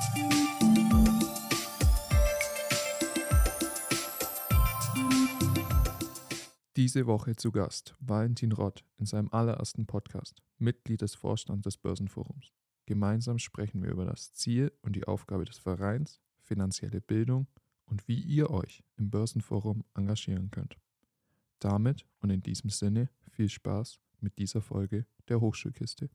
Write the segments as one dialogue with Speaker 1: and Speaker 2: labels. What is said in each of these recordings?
Speaker 1: Diese Woche zu Gast Valentin Rott in seinem allerersten Podcast, Mitglied des Vorstands des Börsenforums. Gemeinsam sprechen wir über das Ziel und die Aufgabe des Vereins, finanzielle Bildung und wie ihr euch im Börsenforum engagieren könnt. Damit und in diesem Sinne viel Spaß mit dieser Folge der Hochschulkiste.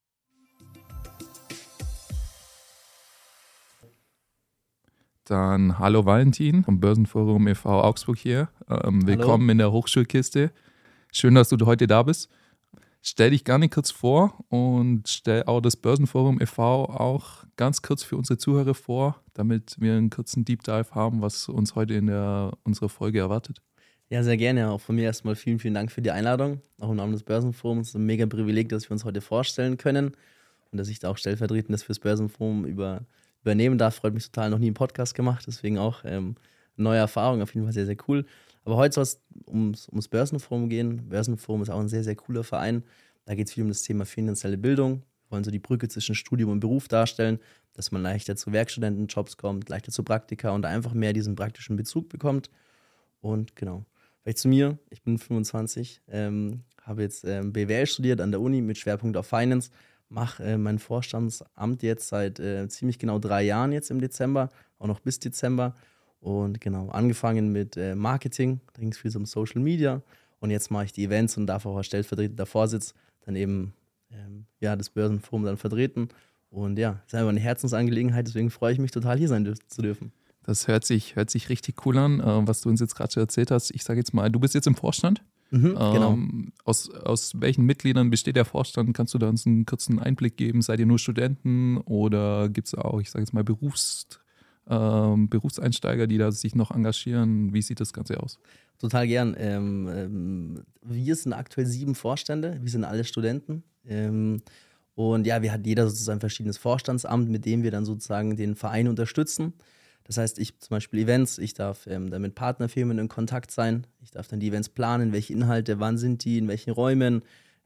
Speaker 1: Dann hallo Valentin vom Börsenforum e.V. Augsburg hier. Willkommen in der Hochschulkiste. Schön, dass du heute da bist. Stell dich gerne kurz vor und stell auch das Börsenforum e.V. auch ganz kurz für unsere Zuhörer vor, damit wir einen kurzen Deep Dive haben, was uns heute in unserer Folge erwartet.
Speaker 2: Ja, sehr gerne. Auch von mir erstmal vielen, vielen Dank für die Einladung. Auch im Namen des Börsenforums. Es ist ein mega Privileg, dass wir uns heute vorstellen können und dass ich da auch stellvertretend fürs Börsenforum übernehmen darf. Freut mich total, noch nie einen Podcast gemacht, deswegen auch neue Erfahrung, auf jeden Fall sehr, sehr cool. Aber heute soll es ums Börsenforum gehen. Börsenforum ist auch ein sehr, sehr cooler Verein. Da geht es viel um das Thema finanzielle Bildung. Wir wollen so die Brücke zwischen Studium und Beruf darstellen, dass man leichter zu Werkstudentenjobs kommt, leichter zu Praktika und einfach mehr diesen praktischen Bezug bekommt. Und genau, vielleicht zu mir. Ich bin 25, habe jetzt BWL studiert an der Uni mit Schwerpunkt auf Finance. Mache mein Vorstandsamt jetzt seit ziemlich genau 3 Jahren jetzt im Dezember, auch noch bis Dezember. Und genau, angefangen mit Marketing, da ging es viel um Social Media. Und jetzt mache ich die Events und darf auch als stellvertretender Vorsitz dann eben das Börsenforum dann vertreten. Und ja, ist einfach eine Herzensangelegenheit, deswegen freue ich mich total, hier sein zu dürfen.
Speaker 1: Das hört sich richtig cool an, was du uns jetzt gerade schon erzählt hast. Ich sage jetzt mal, du bist jetzt im Vorstand.
Speaker 2: Genau.
Speaker 1: Aus welchen Mitgliedern besteht der Vorstand? Kannst du da uns einen kurzen Einblick geben? Seid ihr nur Studenten oder gibt es auch, ich sage jetzt mal, Berufseinsteiger, die da sich noch engagieren? Wie sieht das Ganze aus?
Speaker 2: Total gern. Wir sind aktuell 7 Vorstände, wir sind alle Studenten. Und ja, wir hat jeder sozusagen ein verschiedenes Vorstandsamt, mit dem wir dann sozusagen den Verein unterstützen. Das heißt, ich zum Beispiel Events, ich darf dann mit Partnerfirmen in Kontakt sein, ich darf dann die Events planen, welche Inhalte, wann sind die, in welchen Räumen,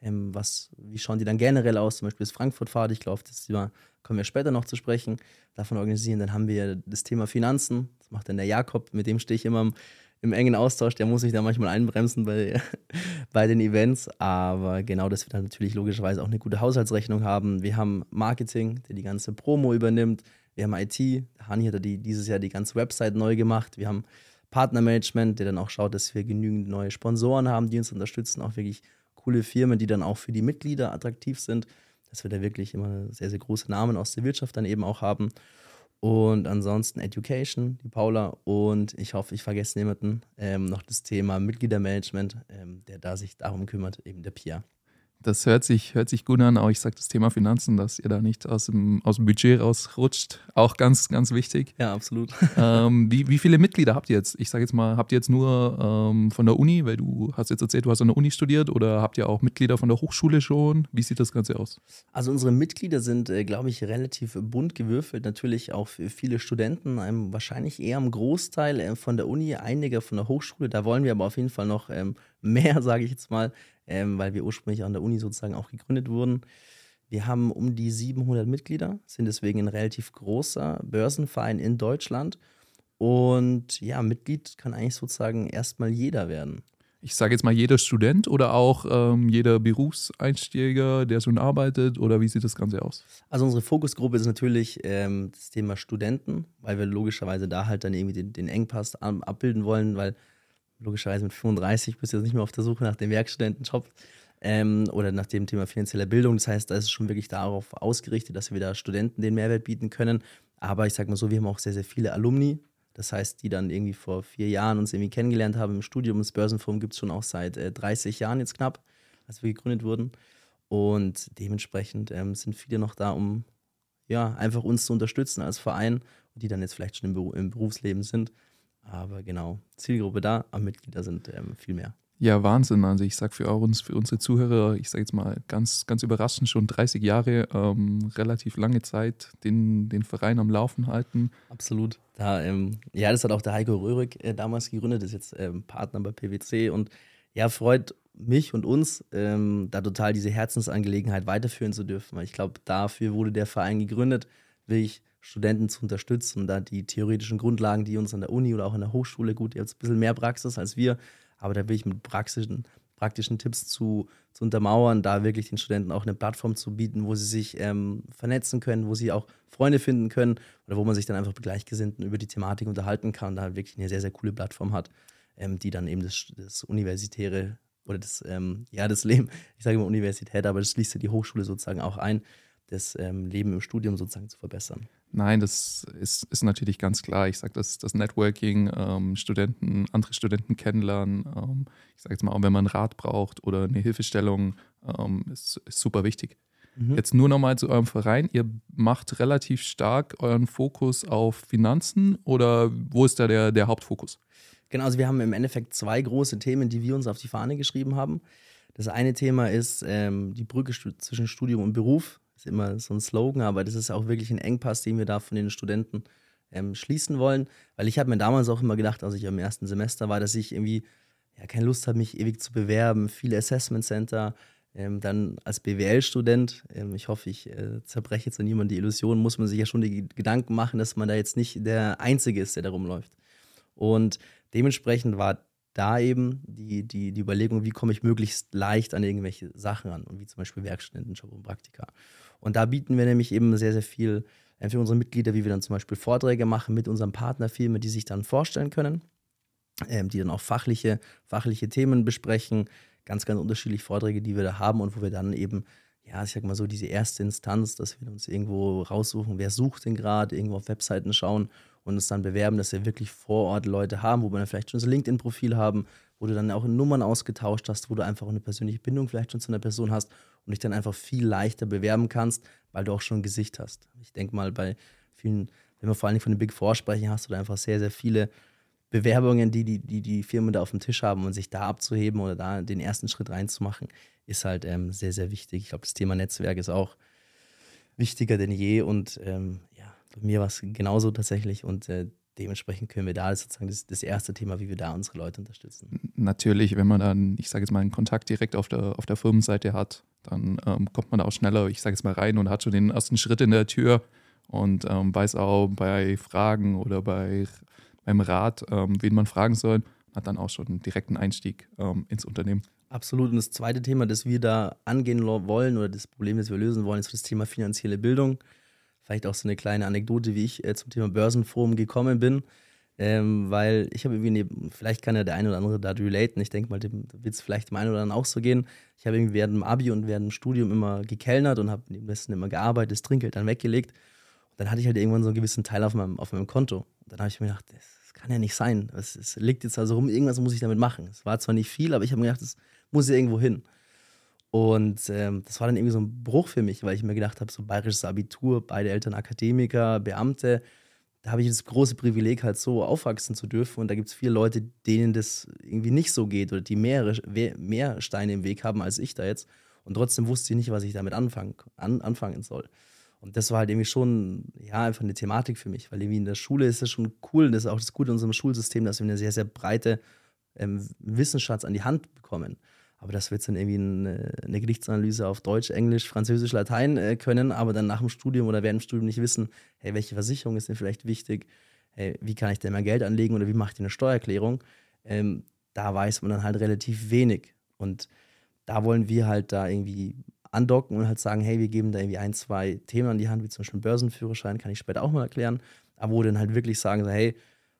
Speaker 2: wie schauen die dann generell aus, zum Beispiel das Frankfurt-Fahrt, ich glaube, das Thema kommen wir später noch zu sprechen, davon organisieren. Dann haben wir das Thema Finanzen, das macht dann der Jakob, mit dem stehe ich immer im engen Austausch, der muss sich da manchmal einbremsen bei den Events, aber genau, dass wir dann natürlich logischerweise auch eine gute Haushaltsrechnung haben. Wir haben Marketing, der die ganze Promo übernimmt. Wir haben IT, Hani hat dieses Jahr die ganze Website neu gemacht. Wir haben Partnermanagement, der dann auch schaut, dass wir genügend neue Sponsoren haben, die uns unterstützen. Auch wirklich coole Firmen, die dann auch für die Mitglieder attraktiv sind. Dass wir da wirklich immer sehr, sehr große Namen aus der Wirtschaft dann eben auch haben. Und ansonsten Education, die Paula. Und ich hoffe, ich vergesse niemanden. Noch das Thema Mitgliedermanagement, der da sich darum kümmert, eben der Pia.
Speaker 1: Das hört sich gut an, auch ich sage das Thema Finanzen, dass ihr da nicht aus dem Budget rausrutscht, auch ganz, ganz wichtig.
Speaker 2: Ja, absolut.
Speaker 1: Wie viele Mitglieder habt ihr jetzt? Ich sage jetzt mal, habt ihr jetzt nur von der Uni, weil du hast jetzt erzählt, du hast an der Uni studiert, oder habt ihr auch Mitglieder von der Hochschule schon? Wie sieht das Ganze aus?
Speaker 2: Also unsere Mitglieder sind, glaube ich, relativ bunt gewürfelt, natürlich auch für viele Studenten, wahrscheinlich eher am Großteil von der Uni, einige von der Hochschule, da wollen wir aber auf jeden Fall noch mehr, sage ich jetzt mal, weil wir ursprünglich an der Uni sozusagen auch gegründet wurden. Wir haben um die 700 Mitglieder, sind deswegen ein relativ großer Börsenverein in Deutschland. Und ja, Mitglied kann eigentlich sozusagen erstmal jeder werden.
Speaker 1: Ich sage jetzt mal jeder Student oder auch jeder Berufseinsteiger, der schon arbeitet, oder wie sieht das Ganze aus?
Speaker 2: Also unsere Fokusgruppe ist natürlich das Thema Studenten, weil wir logischerweise da halt dann irgendwie den Engpass abbilden wollen, weil logischerweise mit 35 bist du jetzt nicht mehr auf der Suche nach dem Werkstudentenjob oder nach dem Thema finanzieller Bildung. Das heißt, da ist es schon wirklich darauf ausgerichtet, dass wir da Studenten den Mehrwert bieten können. Aber ich sag mal so, wir haben auch sehr, sehr viele Alumni. Das heißt, die dann irgendwie vor 4 Jahren uns irgendwie kennengelernt haben im Studium. Das Börsenforum gibt es schon auch seit 30 Jahren jetzt knapp, als wir gegründet wurden. Und dementsprechend sind viele noch da, um ja einfach uns zu unterstützen als Verein, die dann jetzt vielleicht schon im Berufsleben sind. Aber genau, Zielgruppe da, aber Mitglieder sind viel mehr.
Speaker 1: Ja, Wahnsinn. Also ich sage für unsere Zuhörer, ich sage jetzt mal ganz, ganz überraschend, schon 30 Jahre, relativ lange Zeit den Verein am Laufen halten.
Speaker 2: Absolut. Das hat auch der Heiko Röhrig damals gegründet, ist jetzt Partner bei PwC und ja, freut mich und uns, da total diese Herzensangelegenheit weiterführen zu dürfen. Weil ich glaube, dafür wurde der Verein gegründet, wirklich Studenten zu unterstützen und da die theoretischen Grundlagen, die uns an der Uni oder auch an der Hochschule, gut, jetzt ein bisschen mehr Praxis als wir, aber da will ich mit praktischen Tipps zu untermauern, da wirklich den Studenten auch eine Plattform zu bieten, wo sie sich vernetzen können, wo sie auch Freunde finden können oder wo man sich dann einfach mit Gleichgesinnten über die Thematik unterhalten kann und da halt wirklich eine sehr, sehr coole Plattform hat, die dann eben das Universitäre oder das Leben, ich sage immer Universität, aber das schließt ja die Hochschule sozusagen auch ein, das Leben im Studium sozusagen zu verbessern.
Speaker 1: Nein, das ist natürlich ganz klar. Ich sage, das Networking, andere Studenten kennenlernen, ich sage jetzt mal, auch wenn man einen Rat braucht oder eine Hilfestellung, ist super wichtig. Jetzt nur nochmal zu eurem Verein. Ihr macht relativ stark euren Fokus auf Finanzen oder wo ist da der Hauptfokus?
Speaker 2: Genau, also wir haben im Endeffekt 2 große Themen, die wir uns auf die Fahne geschrieben haben. Das eine Thema ist die Brücke zwischen Studium und Beruf. Das ist immer so ein Slogan, aber das ist auch wirklich ein Engpass, den wir da von den Studenten schließen wollen. Weil ich habe mir damals auch immer gedacht, als ich im ersten Semester war, dass ich irgendwie keine Lust habe, mich ewig zu bewerben. Viele Assessment Center. Dann als BWL-Student, ich hoffe, ich zerbreche jetzt an niemand die Illusion, muss man sich ja schon die Gedanken machen, dass man da jetzt nicht der Einzige ist, der da rumläuft. Und dementsprechend war da eben die Überlegung, wie komme ich möglichst leicht an irgendwelche Sachen ran, und wie zum Beispiel Werkstudentenjob und Praktika. Und da bieten wir nämlich eben sehr, sehr viel für unsere Mitglieder, wie wir dann zum Beispiel Vorträge machen mit unseren Partnerfirmen, die sich dann vorstellen können, die dann auch fachliche Themen besprechen, ganz, ganz unterschiedliche Vorträge, die wir da haben und wo wir dann eben, ja, ich sag mal so, diese erste Instanz, dass wir uns irgendwo raussuchen, wer sucht denn gerade, irgendwo auf Webseiten schauen und uns dann bewerben, dass wir wirklich vor Ort Leute haben, wo wir dann vielleicht schon so ein LinkedIn-Profil haben, wo du dann auch Nummern ausgetauscht hast, wo du einfach auch eine persönliche Bindung vielleicht schon zu einer Person hast und dich dann einfach viel leichter bewerben kannst, weil du auch schon ein Gesicht hast. Ich denke mal, bei vielen, wenn wir vor allem von den Big Four sprechen, hast du da einfach sehr, sehr viele Bewerbungen, die Firmen da auf dem Tisch haben und sich da abzuheben oder da den ersten Schritt reinzumachen, ist halt sehr, sehr wichtig. Ich glaube, das Thema Netzwerk ist auch wichtiger denn je und bei mir war es genauso tatsächlich und dementsprechend können wir da, das ist sozusagen das erste Thema, wie wir da unsere Leute unterstützen.
Speaker 1: Natürlich, wenn man dann, ich sage jetzt mal, einen Kontakt direkt auf der Firmenseite hat, dann kommt man da auch schneller, ich sage jetzt mal, rein und hat schon den ersten Schritt in der Tür und weiß auch bei Fragen oder beim Rat, wen man fragen soll, hat dann auch schon einen direkten Einstieg ins Unternehmen.
Speaker 2: Absolut. Und das zweite Thema, das wir da angehen wollen oder das Problem, das wir lösen wollen, ist das Thema finanzielle Bildung. Vielleicht auch so eine kleine Anekdote, wie ich zum Thema Börsenforum gekommen bin, weil ich habe irgendwie, vielleicht kann ja der eine oder andere da relaten, ich denke mal, dem wird es vielleicht dem einen oder anderen auch so gehen. Ich habe irgendwie während dem Abi und während dem Studium immer gekellnert und habe neben dessen immer gearbeitet, das Trinkgeld dann weggelegt. Und dann hatte ich halt irgendwann so einen gewissen Teil auf meinem Konto. Und dann habe ich mir gedacht, das kann ja nicht sein. Es liegt jetzt also rum, irgendwas muss ich damit machen. Es war zwar nicht viel, aber ich habe mir gedacht, das muss ja irgendwo hin. Und das war dann irgendwie so ein Bruch für mich, weil ich mir gedacht habe, so bayerisches Abitur, beide Eltern Akademiker, Beamte, da habe ich das große Privileg, halt so aufwachsen zu dürfen. Und da gibt es viele Leute, denen das irgendwie nicht so geht oder die mehr Steine im Weg haben als ich da jetzt. Und trotzdem wusste ich nicht, was ich damit anfangen soll. Und das war halt irgendwie schon, ja, einfach eine Thematik für mich, weil irgendwie in der Schule ist das schon cool, und das ist auch das Gute in unserem Schulsystem, dass wir eine sehr, sehr breite Wissensschatz an die Hand bekommen. Aber dass wir jetzt dann irgendwie eine Gerichtsanalyse auf Deutsch, Englisch, Französisch, Latein können, aber dann nach dem Studium oder während dem Studium nicht wissen, hey, welche Versicherung ist denn vielleicht wichtig, hey, wie kann ich denn mein Geld anlegen oder wie mache ich eine Steuererklärung, da weiß man dann halt relativ wenig. Und da wollen wir halt da irgendwie andocken und halt sagen, hey, wir geben da irgendwie 1, 2 Themen an die Hand, wie zum Beispiel einen Börsenführerschein, kann ich später auch mal erklären, aber wo dann halt wirklich sagen, so, hey,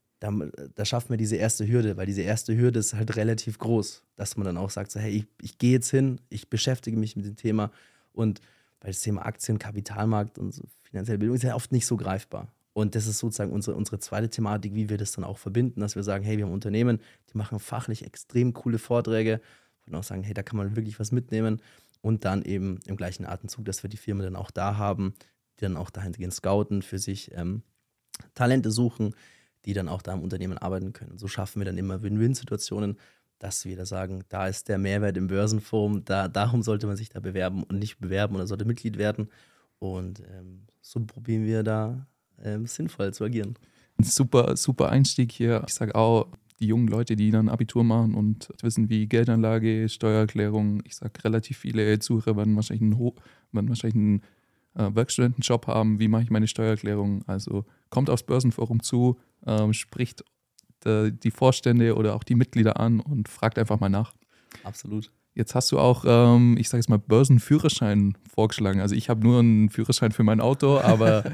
Speaker 2: da schaffen wir diese erste Hürde, weil diese erste Hürde ist halt relativ groß, dass man dann auch sagt, so, hey, ich gehe jetzt hin, ich beschäftige mich mit dem Thema und weil das Thema Aktien, Kapitalmarkt und so finanzielle Bildung ist ja oft nicht so greifbar. Und das ist sozusagen unsere zweite Thematik, wie wir das dann auch verbinden, dass wir sagen, hey, wir haben Unternehmen, die machen fachlich extrem coole Vorträge und auch sagen, hey, da kann man wirklich was mitnehmen und dann eben im gleichen Atemzug, dass wir die Firmen dann auch da haben, die dann auch dahingehend scouten, für sich Talente suchen, die dann auch da im Unternehmen arbeiten können. Und so schaffen wir dann immer Win-Win-Situationen, dass wir da sagen, da ist der Mehrwert im Börsenforum, darum sollte man sich da bewerben und nicht bewerben oder sollte Mitglied werden. Und so probieren wir da sinnvoll zu agieren.
Speaker 1: Ein super, super Einstieg hier. Ich sage auch, die jungen Leute, die dann Abitur machen und wissen, wie Geldanlage, Steuererklärung, ich sage, relativ viele Zuhörer werden wahrscheinlich einen Werkstudentenjob haben, wie mache ich meine Steuererklärung? Also kommt aufs Börsenforum zu, spricht die Vorstände oder auch die Mitglieder an und fragt einfach mal nach.
Speaker 2: Absolut.
Speaker 1: Jetzt hast du auch, ich sage jetzt mal, Börsenführerschein vorgeschlagen. Also ich habe nur einen Führerschein für mein Auto, aber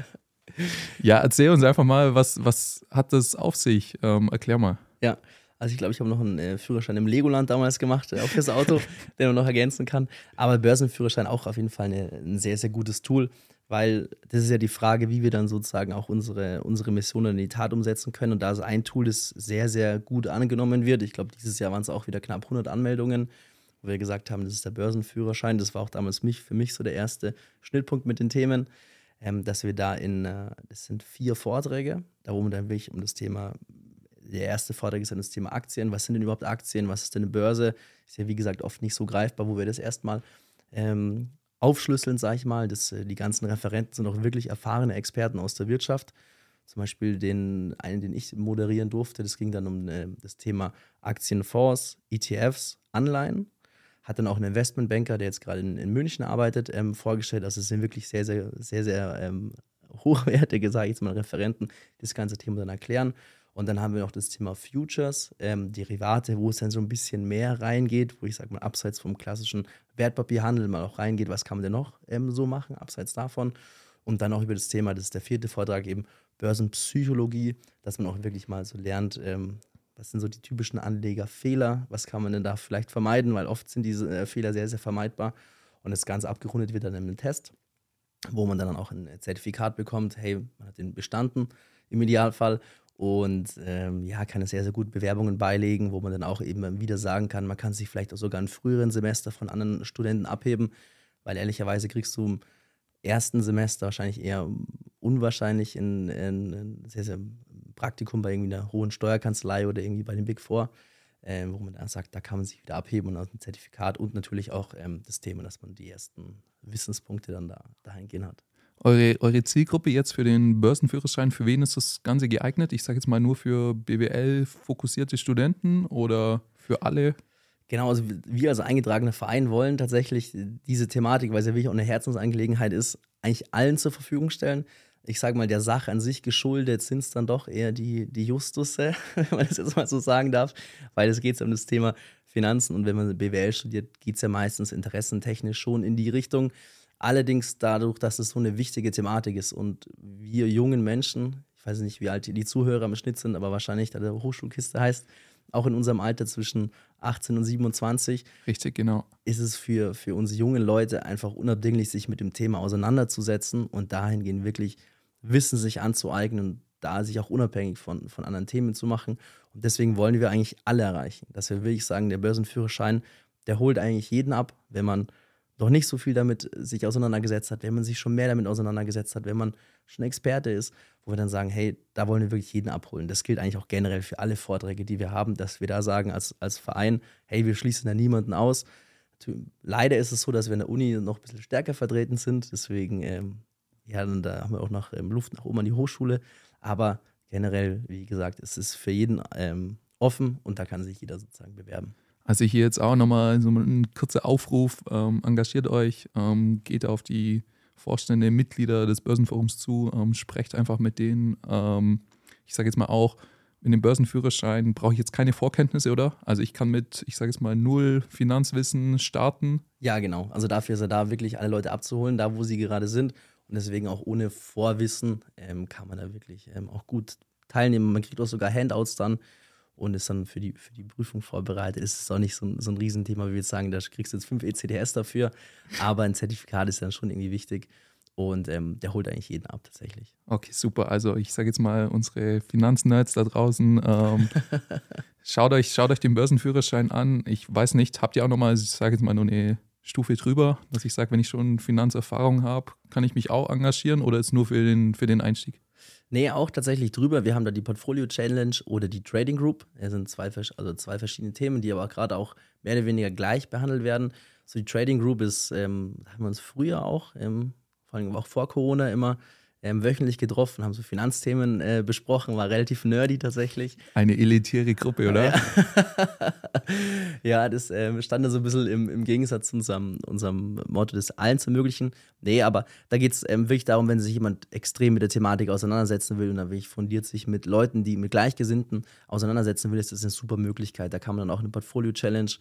Speaker 1: ja, erzähl uns einfach mal, was hat das auf sich? Erklär mal.
Speaker 2: Ja, also ich glaube, ich habe noch einen Führerschein im Legoland damals gemacht, auch fürs Auto, den man noch ergänzen kann. Aber Börsenführerschein auch auf jeden Fall ein sehr, sehr gutes Tool, weil das ist ja die Frage, wie wir dann sozusagen auch unsere Missionen in die Tat umsetzen können. Und da ist ein Tool, das sehr, sehr gut angenommen wird. Ich glaube, dieses Jahr waren es auch wieder knapp 100 Anmeldungen, wo wir gesagt haben, das ist der Börsenführerschein. Das war auch damals für mich so der erste Schnittpunkt mit den Themen, dass wir da das sind 4 Vorträge, da wo man dann wirklich um das Thema, der erste Vortrag ist dann das Thema Aktien. Was sind denn überhaupt Aktien? Was ist denn eine Börse? Ist ja, wie gesagt, oft nicht so greifbar, wo wir das erstmal aufschlüsseln, sage ich mal. Die ganzen Referenten sind auch wirklich erfahrene Experten aus der Wirtschaft. Zum Beispiel den ich moderieren durfte, das ging dann um das Thema Aktienfonds, ETFs, Anleihen. Hat dann auch einen Investmentbanker, der jetzt gerade in München arbeitet, vorgestellt. Also es sind wirklich sehr, sehr, sehr, sehr hochwertige, sage ich jetzt mal, Referenten, die das ganze Thema dann erklären. Und dann haben wir noch das Thema Futures, Derivate, wo es dann so ein bisschen mehr reingeht, wo ich sage mal, abseits vom klassischen Wertpapierhandel mal auch reingeht, was kann man denn noch so machen, abseits davon. Und dann auch über das Thema, das ist der 4. Vortrag, eben Börsenpsychologie, dass man auch wirklich mal so lernt, was sind so die typischen Anlegerfehler, was kann man denn da vielleicht vermeiden, weil oft sind diese Fehler sehr, sehr vermeidbar. Und das Ganze abgerundet wird dann in einem Test, wo man dann auch ein Zertifikat bekommt, hey, man hat den bestanden im Idealfall und kann sehr, sehr gut Bewerbungen beilegen, wo man dann auch eben wieder sagen kann, man kann sich vielleicht auch sogar in früheren Semester von anderen Studenten abheben, weil ehrlicherweise kriegst du im ersten Semester wahrscheinlich eher unwahrscheinlich ein sehr, sehr Praktikum bei irgendwie einer hohen Steuerkanzlei oder irgendwie bei den Big Four, wo man dann sagt, da kann man sich wieder abheben und aus dem Zertifikat und natürlich auch das Thema, dass man die ersten Wissenspunkte dann dahingehend hat.
Speaker 1: Eure Zielgruppe jetzt für den Börsenführerschein, für wen ist das Ganze geeignet? Ich sage jetzt mal nur für BWL-fokussierte Studenten oder für alle?
Speaker 2: Genau, also wir als eingetragener Verein wollen tatsächlich diese Thematik, weil es ja wirklich auch eine Herzensangelegenheit ist, eigentlich allen zur Verfügung stellen. Ich sage mal, der Sache an sich geschuldet sind es dann doch eher die Justusse, wenn man das jetzt mal so sagen darf, weil es geht um das Thema Finanzen und wenn man BWL studiert, geht es ja meistens interessentechnisch schon in die Richtung. Allerdings dadurch, dass es so eine wichtige Thematik ist und wir jungen Menschen, ich weiß nicht, wie alt die Zuhörer im Schnitt sind, aber wahrscheinlich, da der Hochschulkiste heißt, auch in unserem Alter zwischen 18 und 27,
Speaker 1: richtig, genau,
Speaker 2: ist es für uns jungen Leute einfach unabdinglich, sich mit dem Thema auseinanderzusetzen und dahingehend wirklich Wissen sich anzueignen und da sich auch unabhängig von anderen Themen zu machen. Und deswegen wollen wir eigentlich alle erreichen, dass wir wirklich sagen, der Börsenführerschein, der holt eigentlich jeden ab, wenn man noch nicht so viel damit sich auseinandergesetzt hat, wenn man sich schon mehr damit auseinandergesetzt hat, wenn man schon Experte ist, wo wir dann sagen, hey, da wollen wir wirklich jeden abholen. Das gilt eigentlich auch generell für alle Vorträge, die wir haben, dass wir da sagen als Verein, hey, wir schließen da niemanden aus. Leider ist es so, dass wir in der Uni noch ein bisschen stärker vertreten sind, deswegen, dann da haben wir auch noch Luft nach oben an die Hochschule, aber generell, wie gesagt, es ist für jeden offen und da kann sich jeder sozusagen bewerben.
Speaker 1: Also hier jetzt auch nochmal so ein kurzer Aufruf, engagiert euch, geht auf die Vorstände, Mitglieder des Börsenforums zu, sprecht einfach mit denen. Ich sage jetzt mal auch, in dem Börsenführerschein brauche ich jetzt keine Vorkenntnisse, oder? Also ich kann mit, ich sage jetzt mal, 0 Finanzwissen starten.
Speaker 2: Ja, genau. Also dafür ist er da, wirklich alle Leute abzuholen, da wo sie gerade sind. Und deswegen auch ohne Vorwissen kann man da wirklich auch gut teilnehmen. Man kriegt auch sogar Handouts dann und ist dann für die Prüfung vorbereitet. Es ist auch nicht so ein Riesenthema, wie wir jetzt sagen, da kriegst du jetzt 5 ECTS dafür, aber ein Zertifikat ist dann schon irgendwie wichtig und der holt eigentlich jeden ab tatsächlich.
Speaker 1: Okay, super. Also ich sage jetzt mal, unsere Finanznerds da draußen, schaut euch den Börsenführerschein an. Ich weiß nicht, habt ihr auch nochmal, ich sage jetzt mal nur eine Stufe drüber, dass ich sage, wenn ich schon Finanzerfahrung habe, kann ich mich auch engagieren oder ist nur für den Einstieg?
Speaker 2: Nee, auch tatsächlich drüber. Wir haben da die Portfolio Challenge oder die Trading Group. Das sind zwei verschiedene Themen, die aber gerade auch mehr oder weniger gleich behandelt werden. So die Trading Group ist, haben wir uns früher auch, vor allem auch vor Corona immer wöchentlich getroffen, haben so Finanzthemen besprochen, war relativ nerdy tatsächlich.
Speaker 1: Eine elitäre Gruppe, oder?
Speaker 2: Ja, ja, das stand da so ein bisschen im Gegensatz zu unserem Motto des Allen zu ermöglichen. Nee, aber da geht es wirklich darum, wenn sich jemand extrem mit der Thematik auseinandersetzen will und dann wirklich fundiert sich mit Leuten, die mit Gleichgesinnten auseinandersetzen will, ist das eine super Möglichkeit. Da kann man dann auch eine Portfolio-Challenge,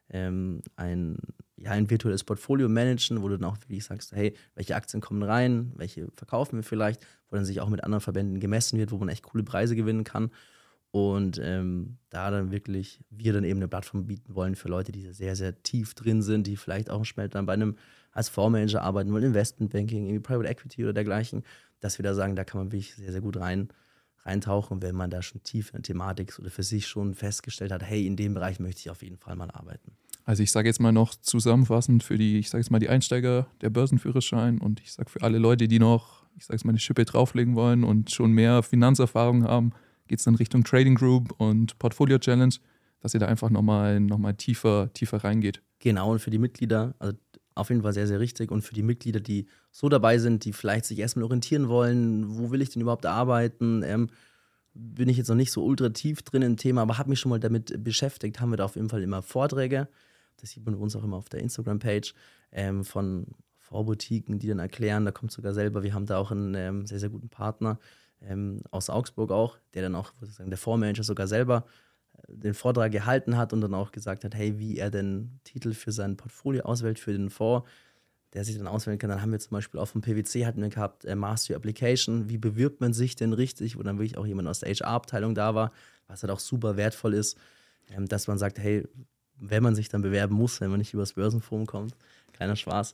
Speaker 2: ein virtuelles Portfolio managen, wo du dann auch wirklich sagst, hey, welche Aktien kommen rein, welche verkaufen wir vielleicht, wo dann sich auch mit anderen Verbänden gemessen wird, wo man echt coole Preise gewinnen kann. Und da dann wirklich wir dann eben eine Plattform bieten wollen für Leute, die sehr, sehr tief drin sind, die vielleicht auch schnell dann bei einem als Fondsmanager arbeiten wollen, Investmentbanking, irgendwie Private Equity oder dergleichen, dass wir da sagen, da kann man wirklich sehr, sehr gut reintauchen, wenn man da schon tief in der Thematik oder für sich schon festgestellt hat, hey, in dem Bereich möchte ich auf jeden Fall mal arbeiten.
Speaker 1: Also ich sage jetzt mal noch zusammenfassend für die, ich sage jetzt mal die Einsteiger, der Börsenführerschein, und ich sage für alle Leute, die noch, ich sage jetzt mal eine Schippe drauflegen wollen und schon mehr Finanzerfahrung haben, geht es dann Richtung Trading Group und Portfolio Challenge, dass ihr da einfach nochmal tiefer reingeht.
Speaker 2: Genau, und für die Mitglieder, also auf jeden Fall sehr, sehr richtig. Und für die Mitglieder, die so dabei sind, die vielleicht sich erstmal orientieren wollen, wo will ich denn überhaupt arbeiten, bin ich jetzt noch nicht so ultra tief drin im Thema, aber habe mich schon mal damit beschäftigt, haben wir da auf jeden Fall immer Vorträge. Das sieht man bei uns auch immer auf der Instagram-Page von Vorboutiquen, die dann erklären, da kommt sogar selber, wir haben da auch einen sehr, sehr guten Partner aus Augsburg auch, der dann auch, sozusagen der Fondsmanager sogar selber den Vortrag gehalten hat und dann auch gesagt hat, hey, wie er den Titel für sein Portfolio auswählt für den Fonds, der sich dann auswählen kann. Dann haben wir zum Beispiel auch vom PwC hatten wir gehabt, Master Your Application, wie bewirbt man sich denn richtig, wo dann wirklich auch jemand aus der HR-Abteilung da war, was halt auch super wertvoll ist, dass man sagt, hey, wenn man sich dann bewerben muss, wenn man nicht übers Börsenforum kommt, kleiner Spaß,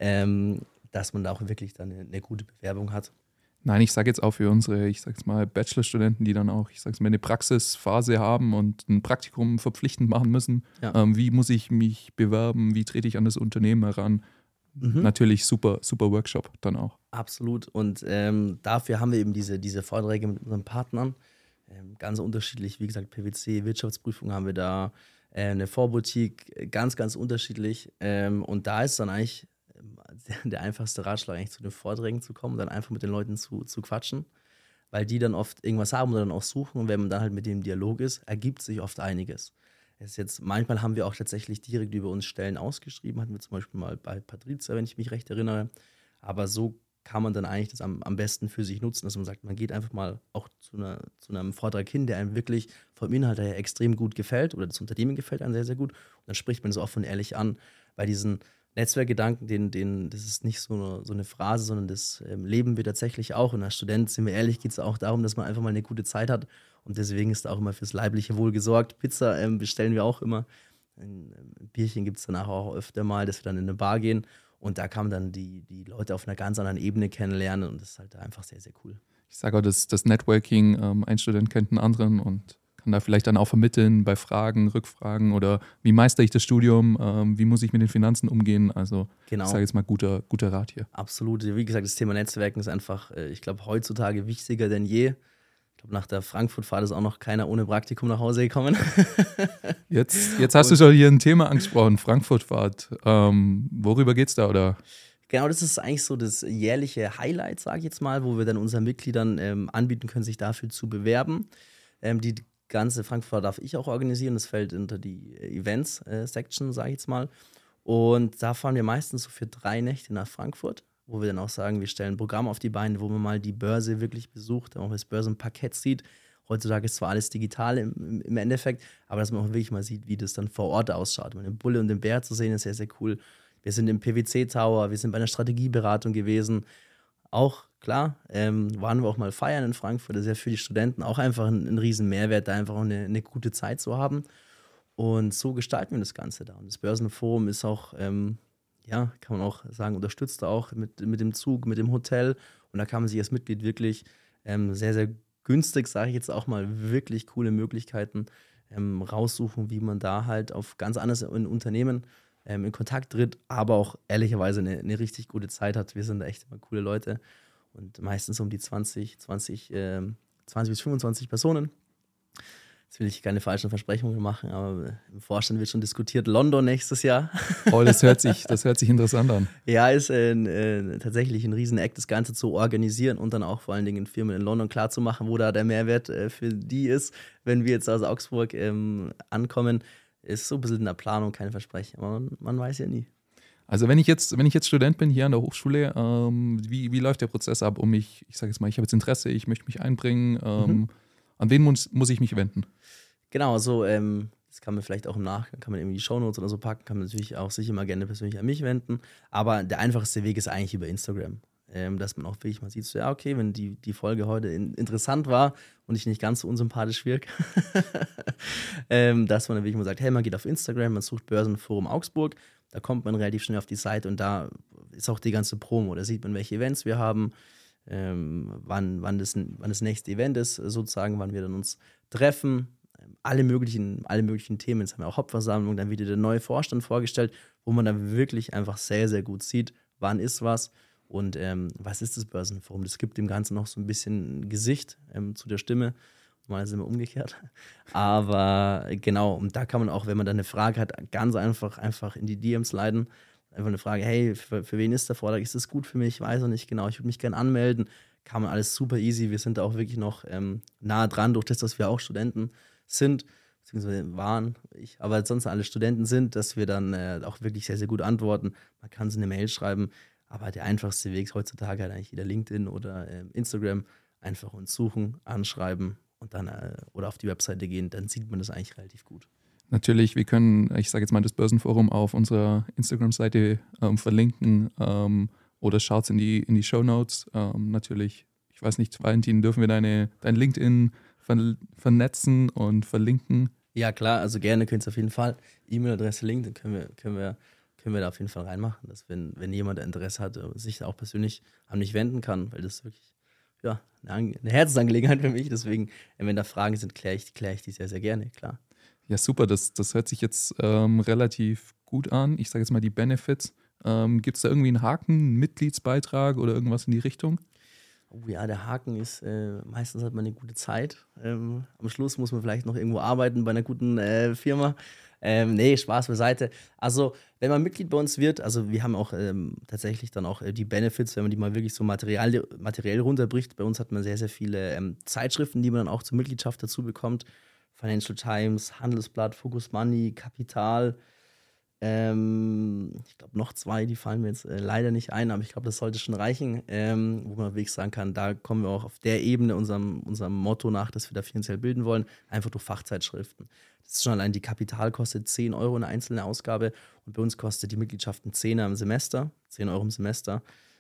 Speaker 2: dass man da auch wirklich dann eine gute Bewerbung hat.
Speaker 1: Nein, ich sage jetzt auch für unsere, ich sage es mal, Bachelorstudenten, die dann auch, ich sage es mal, eine Praxisphase haben und ein Praktikum verpflichtend machen müssen.
Speaker 2: Ja.
Speaker 1: Wie muss ich mich bewerben? Wie trete ich an das Unternehmen heran? Natürlich super Workshop dann auch.
Speaker 2: Absolut. Und dafür haben wir eben diese Vorträge mit unseren Partnern. Ganz unterschiedlich, wie gesagt, PwC, Wirtschaftsprüfung haben wir da, eine Vorboutique, ganz, ganz unterschiedlich. Und da ist dann eigentlich der einfachste Ratschlag, eigentlich zu den Vorträgen zu kommen und dann einfach mit den Leuten zu quatschen, weil die dann oft irgendwas haben oder dann auch suchen. Und wenn man dann halt mit dem im Dialog ist, ergibt sich oft einiges. Manchmal haben wir auch tatsächlich direkt über uns Stellen ausgeschrieben, hatten wir zum Beispiel mal bei Patrizia, wenn ich mich recht erinnere. Aber so kann man dann eigentlich das am besten für sich nutzen, dass man sagt, man geht einfach mal auch zu einem Vortrag hin, der einem wirklich vom Inhalt her extrem gut gefällt oder das Unternehmen gefällt einem sehr, sehr gut. Und dann spricht man das offen und ehrlich an. Bei diesen Netzwerkgedanken, das ist nicht so eine Phrase, sondern das leben wir tatsächlich auch. Und als Student, sind wir ehrlich, geht es auch darum, dass man einfach mal eine gute Zeit hat. Und deswegen ist da auch immer fürs leibliche Wohl gesorgt. Pizza bestellen wir auch immer. Ein Bierchen gibt es danach auch öfter mal, dass wir dann in eine Bar gehen. Und da kann man dann die Leute auf einer ganz anderen Ebene kennenlernen. Und das ist halt einfach sehr, sehr cool.
Speaker 1: Ich sage auch, das Networking, ein Student kennt einen anderen und kann da vielleicht dann auch vermitteln bei Fragen, Rückfragen oder wie meistere ich das Studium, wie muss ich mit den Finanzen umgehen. Also
Speaker 2: genau.
Speaker 1: Ich sage jetzt mal guter Rat hier.
Speaker 2: Absolut. Wie gesagt, das Thema Netzwerken ist einfach, ich glaube, heutzutage wichtiger denn je. Ich glaube, nach der Frankfurt-Fahrt ist auch noch keiner ohne Praktikum nach Hause gekommen.
Speaker 1: Jetzt hast du schon hier ein Thema angesprochen, Frankfurt-Fahrt. Worüber geht's da, oder?
Speaker 2: Genau, das ist eigentlich so das jährliche Highlight, sage ich jetzt mal, wo wir dann unseren Mitgliedern anbieten können, sich dafür zu bewerben. Die ganze Frankfurt darf ich auch organisieren, das fällt unter die Events-Section, sage ich jetzt mal. Und da fahren wir meistens so für 3 Nächte nach Frankfurt, wo wir dann auch sagen, wir stellen ein Programm auf die Beine, wo man mal die Börse wirklich besucht, auch das Börsenparkett sieht. Heutzutage ist zwar alles digital im Endeffekt, aber dass man auch wirklich mal sieht, wie das dann vor Ort ausschaut. Den Bulle und den Bär zu sehen, ist sehr, sehr cool. Wir sind im PwC-Tower, wir sind bei einer Strategieberatung gewesen. Auch, klar, waren wir auch mal feiern in Frankfurt. Das ist ja für die Studenten auch einfach ein riesen Mehrwert, da einfach auch eine gute Zeit zu haben. Und so gestalten wir das Ganze da. Und das Börsenforum ist auch, kann man auch sagen, unterstützt auch mit dem Zug, mit dem Hotel. Und da kann man sich als Mitglied wirklich sehr, sehr günstig, sage ich jetzt auch mal, wirklich coole Möglichkeiten raussuchen, wie man da halt auf ganz anderes in Unternehmen in Kontakt tritt, aber auch ehrlicherweise eine richtig gute Zeit hat. Wir sind da echt immer coole Leute und meistens um die 20 bis 25 Personen. Jetzt will ich keine falschen Versprechungen machen, aber im Vorstand wird schon diskutiert, London nächstes Jahr.
Speaker 1: Oh, das hört sich interessant an.
Speaker 2: Ja, ist tatsächlich ein Riesen-Act, das Ganze zu organisieren und dann auch vor allen Dingen Firmen in London klarzumachen, wo da der Mehrwert für die ist, wenn wir jetzt aus Augsburg ankommen. Ist so ein bisschen in der Planung, keine Versprechen, aber man weiß ja nie.
Speaker 1: Also wenn ich jetzt Student bin hier an der Hochschule, wie läuft der Prozess ab, ich sage jetzt mal, ich habe jetzt Interesse, ich möchte mich einbringen, an wen muss ich mich wenden?
Speaker 2: Genau, so, das kann man vielleicht auch im Nachgang, kann man irgendwie die Shownotes oder so packen, kann man natürlich auch sich immer gerne persönlich an mich wenden, aber der einfachste Weg ist eigentlich über Instagram, dass man auch wirklich mal sieht, so, ja, okay, wenn die Folge heute interessant war und ich nicht ganz so unsympathisch wirke, dass man dann wirklich mal sagt, hey, man geht auf Instagram, man sucht Börsenforum Augsburg, da kommt man relativ schnell auf die Seite und da ist auch die ganze Promo, da sieht man, welche Events wir haben, wann das nächste Event ist, sozusagen, wann wir dann uns treffen, alle möglichen Themen. Jetzt haben wir auch Hauptversammlung, dann wird der neue Vorstand vorgestellt, wo man dann wirklich einfach sehr, sehr gut sieht, wann ist was und was ist das Börsenforum. Das gibt dem Ganzen noch so ein bisschen Gesicht zu der Stimme. Mal sind wir umgekehrt. Aber genau, und da kann man auch, wenn man dann eine Frage hat, ganz einfach in die DMs leiten. Einfach eine Frage, hey, für wen ist der Vortrag? Ist das gut für mich? Ich weiß noch nicht genau. Ich würde mich gerne anmelden. Kann man alles super easy. Wir sind da auch wirklich noch nah dran, durch das, dass wir auch Studenten sind, beziehungsweise waren, aber sonst alle Studenten sind, dass wir dann auch wirklich sehr, sehr gut antworten. Man kann so eine Mail schreiben, aber der einfachste Weg ist heutzutage halt eigentlich wieder LinkedIn oder Instagram. Einfach uns suchen, anschreiben und dann oder auf die Webseite gehen, dann sieht man das eigentlich relativ gut.
Speaker 1: Natürlich, wir können, ich sage jetzt mal, das Börsenforum auf unserer Instagram-Seite verlinken oder schaut in die Shownotes. Natürlich, ich weiß nicht, Valentin, dürfen wir dein LinkedIn vernetzen und verlinken?
Speaker 2: Ja, klar, also gerne könnt ihr auf jeden Fall. E-Mail-Adresse, LinkedIn können wir da auf jeden Fall reinmachen, dass wenn jemand Interesse hat, sich auch persönlich an mich wenden kann, weil das ist wirklich eine Herzensangelegenheit für mich. Deswegen, wenn da Fragen sind, kläre ich die sehr, sehr gerne, klar.
Speaker 1: Ja, super, das hört sich jetzt relativ gut an. Ich sage jetzt mal die Benefits. Gibt es da irgendwie einen Haken, einen Mitgliedsbeitrag oder irgendwas in die Richtung?
Speaker 2: Oh ja, der Haken ist, meistens hat man eine gute Zeit. Am Schluss muss man vielleicht noch irgendwo arbeiten bei einer guten Firma. Nee, Spaß beiseite. Also, wenn man Mitglied bei uns wird, also wir haben auch tatsächlich dann auch die Benefits, wenn man die mal wirklich so materiell runterbricht. Bei uns hat man sehr, sehr viele Zeitschriften, die man dann auch zur Mitgliedschaft dazu bekommt. Financial Times, Handelsblatt, Focus Money, Kapital. Ich glaube, noch 2, die fallen mir jetzt leider nicht ein, aber ich glaube, das sollte schon reichen, wo man wirklich sagen kann, da kommen wir auch auf der Ebene unserem Motto nach, dass wir da finanziell bilden wollen, einfach durch Fachzeitschriften. Das ist schon allein, die Kapital kostet 10 Euro eine einzelne Ausgabe und bei uns kostet die Mitgliedschaft einen 10 im Semester, 10 Euro im Semester.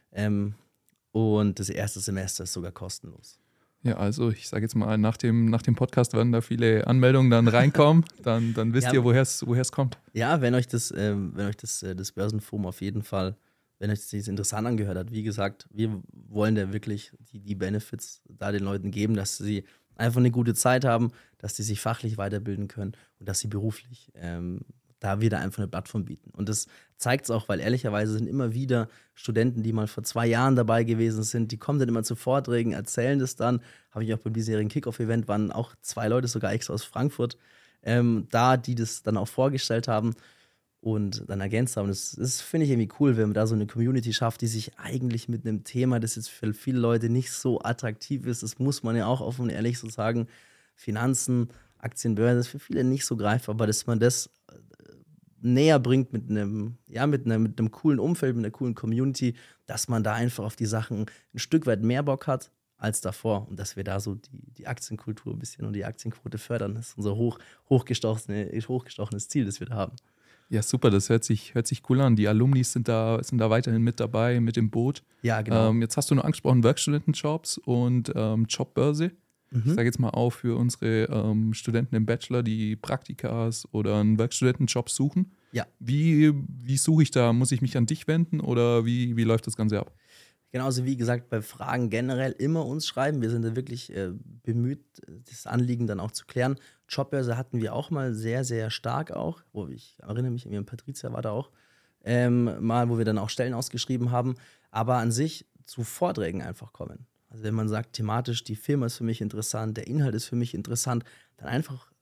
Speaker 2: Und das erste Semester ist sogar kostenlos.
Speaker 1: Ja, also ich sage jetzt mal, nach dem Podcast werden da viele Anmeldungen dann reinkommen, dann wisst ihr, woher es kommt.
Speaker 2: Ja, wenn euch das Börsenforum auf jeden Fall, wenn euch das interessant angehört hat, wie gesagt, wir wollen da wirklich die Benefits da den Leuten geben, dass sie einfach eine gute Zeit haben, dass sie sich fachlich weiterbilden können und dass sie beruflich da wieder einfach eine Plattform bieten. Und das zeigt es auch, weil ehrlicherweise sind immer wieder Studenten, die mal vor 2 Jahren dabei gewesen sind, die kommen dann immer zu Vorträgen, erzählen das dann. Habe ich auch beim diesjährigen Kickoff-Event, waren auch 2 Leute sogar extra aus Frankfurt da, die das dann auch vorgestellt haben und dann ergänzt haben. Das finde ich irgendwie cool, wenn man da so eine Community schafft, die sich eigentlich mit einem Thema, das jetzt für viele Leute nicht so attraktiv ist, das muss man ja auch offen und ehrlich so sagen, Finanzen, Aktienbörse, das ist für viele nicht so greifbar, aber dass man das näher bringt mit einem coolen Umfeld, mit einer coolen Community, dass man da einfach auf die Sachen ein Stück weit mehr Bock hat als davor und dass wir da so die Aktienkultur ein bisschen und die Aktienquote fördern. Das ist unser hochgestochenes Ziel, das wir da haben.
Speaker 1: Ja, super, das hört sich cool an. Die Alumnis sind da weiterhin mit dabei, mit im Boot.
Speaker 2: Ja, genau.
Speaker 1: Jetzt hast du noch angesprochen, Werkstudentenjobs und Jobbörse. Ich sage jetzt mal auch für unsere Studenten im Bachelor, die Praktikas oder einen Werkstudentenjob suchen.
Speaker 2: Ja.
Speaker 1: Wie suche ich da? Muss ich mich an dich wenden oder wie läuft das Ganze ab?
Speaker 2: Genauso wie gesagt, bei Fragen generell immer uns schreiben. Wir sind da wirklich bemüht, das Anliegen dann auch zu klären. Jobbörse hatten wir auch mal sehr, sehr stark auch. Ich erinnere mich, Patricia war da auch mal, wo wir dann auch Stellen ausgeschrieben haben. Aber an sich zu Vorträgen einfach kommen. Also wenn man sagt, thematisch, die Firma ist für mich interessant, der Inhalt ist für mich interessant, dann einfach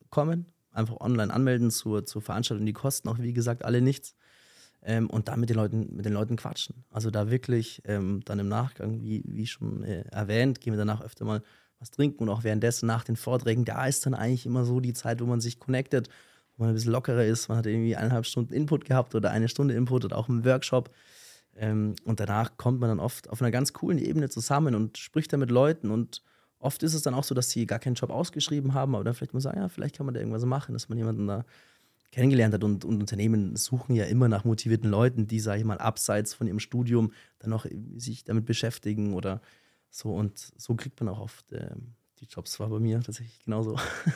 Speaker 2: kommen, einfach online anmelden zur Veranstaltung. Die kosten auch, wie gesagt, alle nichts. Und da mit den Leuten quatschen. Also da wirklich dann im Nachgang, wie schon erwähnt, gehen wir danach öfter mal was trinken und auch währenddessen nach den Vorträgen, da ist dann eigentlich immer so die Zeit, wo man sich connectet, wo man ein bisschen lockerer ist. Man hat irgendwie 1,5 Stunden Input gehabt oder 1 Stunde Input oder auch im Workshop. Und danach kommt man dann oft auf einer ganz coolen Ebene zusammen und spricht da mit Leuten. Und oft ist es dann auch so, dass sie gar keinen Job ausgeschrieben haben, aber dann vielleicht mal sagen, ja, vielleicht kann man da irgendwas machen, dass man jemanden da kennengelernt hat. Und Unternehmen suchen ja immer nach motivierten Leuten, die, sage ich mal, abseits von ihrem Studium dann noch sich damit beschäftigen oder so. Und so kriegt man auch oft die Jobs. War bei mir tatsächlich genauso.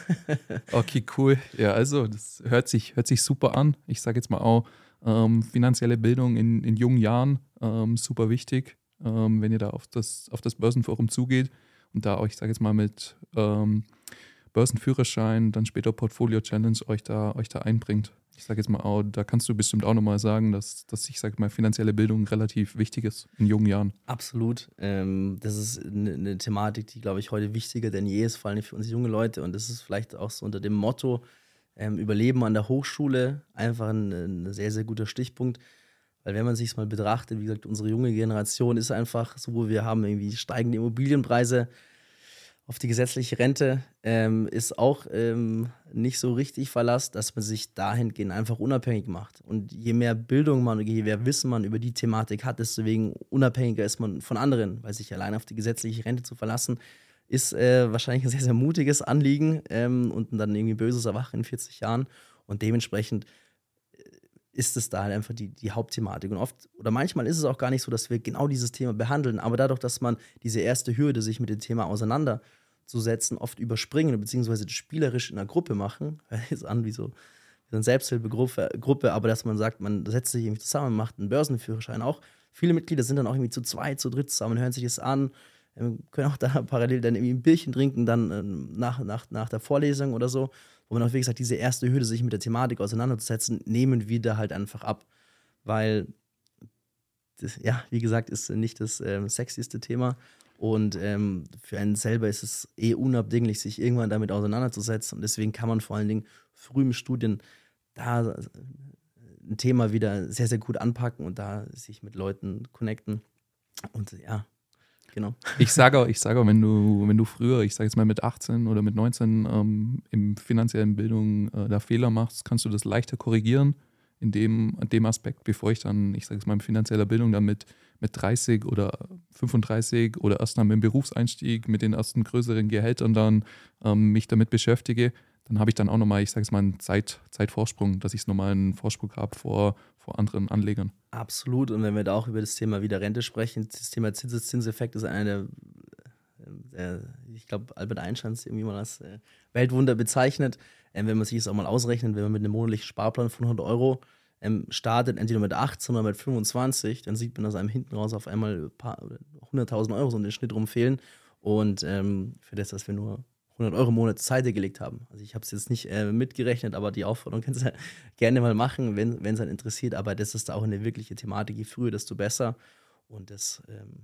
Speaker 1: Okay, cool. Ja, also das hört sich super an. Ich sage jetzt mal auch, finanzielle Bildung in jungen Jahren, super wichtig, wenn ihr da auf das Börsenforum zugeht und da euch, sage jetzt mal, mit Börsenführerschein, dann später Portfolio Challenge euch da einbringt. Ich sage jetzt mal auch, da kannst du bestimmt auch nochmal sagen, dass ich sage mal, finanzielle Bildung relativ wichtig ist in jungen Jahren.
Speaker 2: Absolut. Das ist eine Thematik, die, glaube ich, heute wichtiger denn je ist, vor allem für uns junge Leute. Und das ist vielleicht auch so unter dem Motto Überleben an der Hochschule einfach ein sehr, sehr guter Stichpunkt. Weil wenn man sich es mal betrachtet, wie gesagt, unsere junge Generation ist einfach so, wir haben irgendwie steigende Immobilienpreise. Auf die gesetzliche Rente ist auch nicht so richtig Verlass, dass man sich dahingehend einfach unabhängig macht. Und je mehr Bildung man, je mehr Wissen man über die Thematik hat, desto unabhängiger ist man von anderen. Weil sich allein auf die gesetzliche Rente zu verlassen, ist wahrscheinlich ein sehr, sehr mutiges Anliegen und dann irgendwie böses Erwachen in 40 Jahren. Und dementsprechend ist es da halt einfach die Hauptthematik. Und oft oder manchmal ist es auch gar nicht so, dass wir genau dieses Thema behandeln, aber dadurch, dass man diese erste Hürde, sich mit dem Thema auseinanderzusetzen, oft überspringen, beziehungsweise spielerisch in einer Gruppe machen, hört jetzt an wie so eine Selbsthilfegruppe, aber dass man sagt, man setzt sich irgendwie zusammen, macht einen Börsenführerschein auch. Viele Mitglieder sind dann auch irgendwie zu zweit, zu dritt zusammen, hören sich das an, können auch da parallel dann irgendwie ein Bierchen trinken, dann nach der Vorlesung oder so, wo man auch, wie gesagt, diese erste Hürde, sich mit der Thematik auseinanderzusetzen, nehmen wir da halt einfach ab. Weil, das, ja, wie gesagt, ist nicht das sexieste Thema. Und für einen selber ist es unabdinglich, sich irgendwann damit auseinanderzusetzen. Und deswegen kann man vor allen Dingen früh im Studien da ein Thema wieder sehr, sehr gut anpacken und da sich mit Leuten connecten. Und ja, genau.
Speaker 1: Ich sage auch, wenn du früher, ich sage jetzt mal mit 18 oder mit 19 im finanziellen Bildung da Fehler machst, kannst du das leichter korrigieren in dem Aspekt, bevor ich dann, ich sage jetzt mal, in finanzieller Bildung dann mit 30 oder 35 oder erst dann mit dem Berufseinstieg, mit den ersten größeren Gehältern dann mich damit beschäftige, dann habe ich dann auch nochmal, ich sage jetzt mal, einen Zeitvorsprung, dass ich nochmal einen Vorsprung habe vor anderen Anlegern.
Speaker 2: Absolut. Und wenn wir da auch über das Thema wieder Rente sprechen, das Thema Zinseszinseffekt ist einer der, ich glaube, Albert Einstein ist irgendwie mal als Weltwunder bezeichnet. Wenn man sich das auch mal ausrechnet, wenn man mit einem monatlichen Sparplan von 100 Euro startet, entweder mit 18 oder mit 25, dann sieht man, dass einem hinten raus auf einmal 100.000 Euro so in den Schnitt rumfehlen. Und für das, dass wir nur 100 Euro im Monat zur Seite gelegt haben. Also ich habe es jetzt nicht mitgerechnet, aber die Aufforderung kannst du gerne mal machen, wenn es einen interessiert. Aber das ist auch eine wirkliche Thematik. Je früher, desto besser. Und das,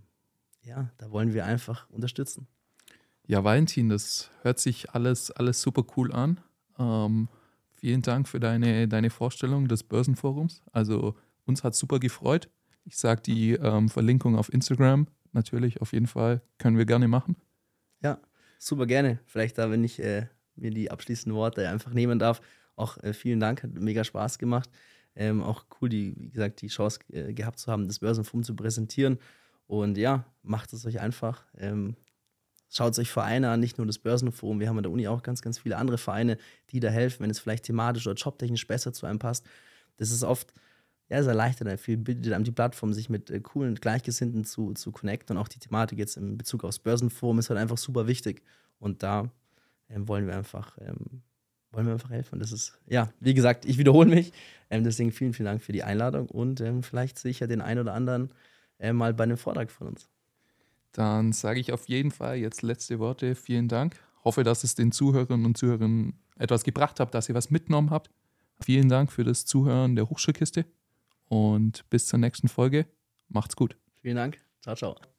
Speaker 2: da wollen wir einfach unterstützen.
Speaker 1: Ja, Valentin, das hört sich alles super cool an. Vielen Dank für deine Vorstellung des Börsenforums. Also uns hat es super gefreut. Ich sage die Verlinkung auf Instagram natürlich auf jeden Fall, können wir gerne machen.
Speaker 2: Ja, super gerne. Vielleicht da, wenn ich mir die abschließenden Worte einfach nehmen darf. Auch vielen Dank, hat mega Spaß gemacht. Auch cool, wie gesagt, die Chance gehabt zu haben, das Börsenforum zu präsentieren. Und ja, macht es euch einfach. Schaut euch Vereine an, nicht nur das Börsenforum. Wir haben an der Uni auch ganz, ganz viele andere Vereine, die da helfen, wenn es vielleicht thematisch oder jobtechnisch besser zu einem passt. Das ist oft, ja, es erleichtert viel, bietet einem die Plattform, sich mit coolen Gleichgesinnten zu connecten. Und auch die Thematik jetzt in Bezug aufs Börsenforum ist halt einfach super wichtig. Und da wollen wir einfach helfen. Das ist, ja, wie gesagt, ich wiederhole mich. Deswegen vielen, vielen Dank für die Einladung. Und vielleicht sehe ich ja den einen oder anderen mal bei einem Vortrag von uns.
Speaker 1: Dann sage ich auf jeden Fall jetzt letzte Worte. Vielen Dank. Hoffe, dass es den Zuhörerinnen und Zuhörern etwas gebracht habt, dass ihr was mitgenommen habt. Vielen Dank für das Zuhören der Hochschulkiste und bis zur nächsten Folge. Macht's gut.
Speaker 2: Vielen Dank. Ciao, ciao.